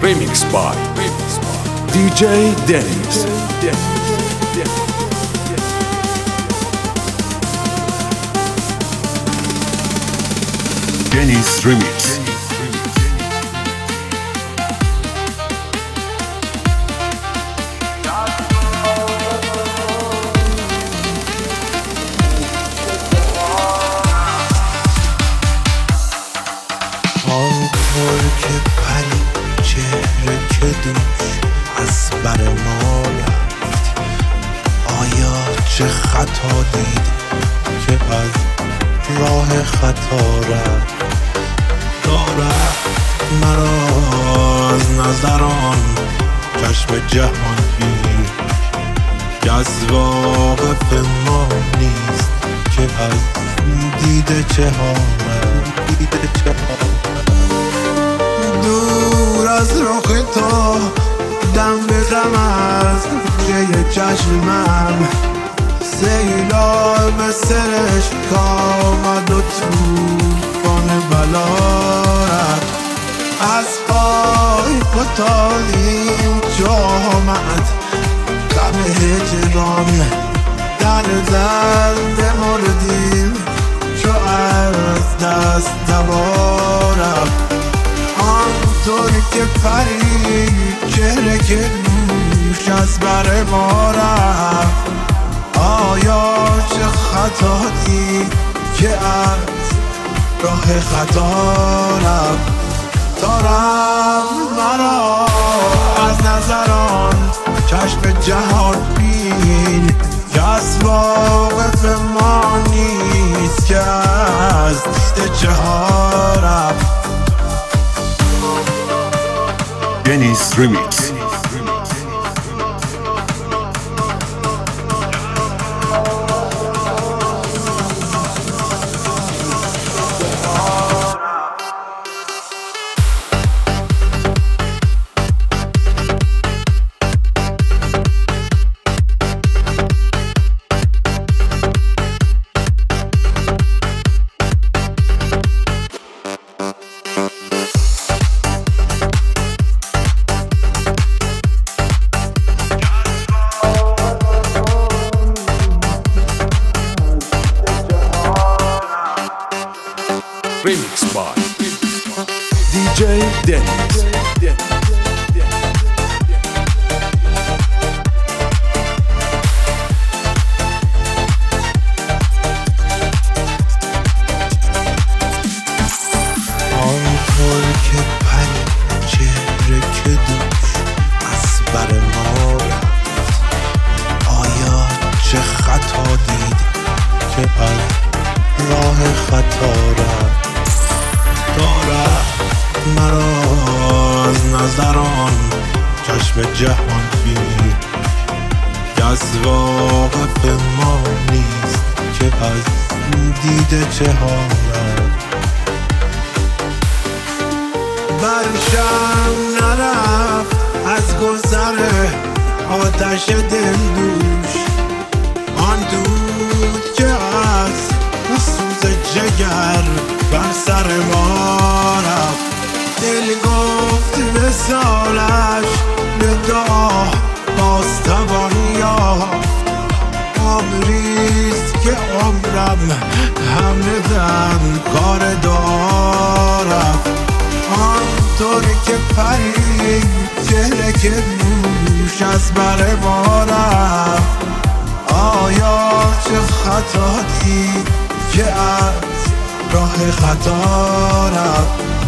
Remix by DJ Dennis. Dennis Remix. آنطور که پری چهره که دوش از بر ما رفت، آیا چه خطا دید که از راه خطا رفت؟ دارد مرا از نظران چشم جهانگیر، جذاب ما نیست که از دیده چه ها دور از رخ تو دم به غم از جه چشمم، سیلاب سرش کامد و توفان بلا رفت. از پای فتادیم جامعت غم هجران، در زن بمردیم چو از دست دوا رفت. آنطور که پری چهره که دوش از بر ما رفت، آیا چه خطا دید که از راه خطا رفت؟ دارم مرا از نظران چشم جهان بین، کس واقف ما نیست که از دیده چه ها رفت. Dennis Remix. Remix by DJ Dennis. آنطور که پری چهره که دوش از بر ما رفت، آیا چه خطا دید که از راه خطا رفت؟ دارد مرا از نظران چشم جهان بین، جذاب ما نیست که از دیده چه ها رفت. برشم نرفت از گذر آتش دلدوش، آن دود که از سوز جگر بر سر ما رفت. دل گفت وصالش نگاه باز توان یافت، عمریست که عمرم همه دم کار دعا رفت. آنطور که پری چهره که دوش از بر ما رفت، آیا چه خطا دید که از راه خطا رفت؟